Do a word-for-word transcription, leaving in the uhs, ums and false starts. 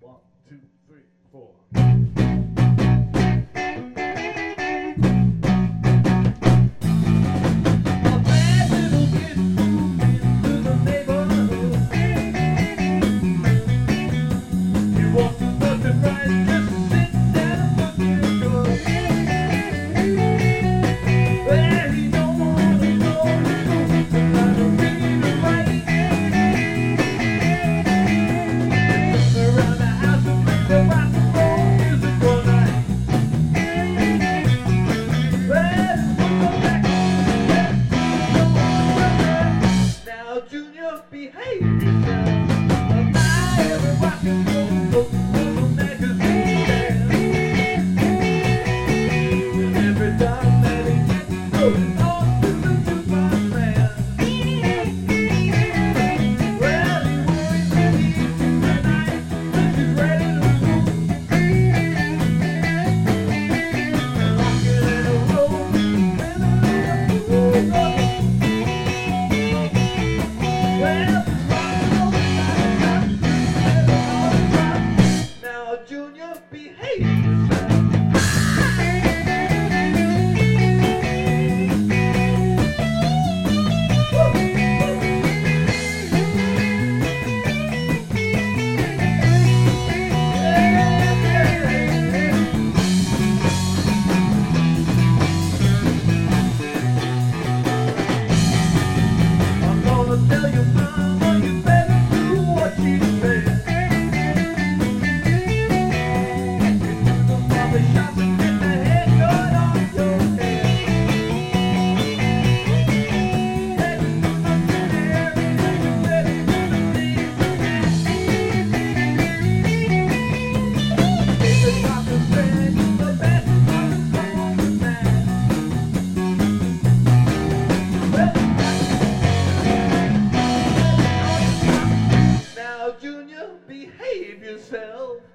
One, two, three, four. Junior, behave yourself. I'm not ever watching those magazines. And every time that he gets going on, listen to my man. Well, he worries that he's tonight, but she's ready to move. Rockin' in a row, living in a row. Junior, behave yourself. I'm gonna tell you, mama, you better do what she said. Now, Junior, behave yourself.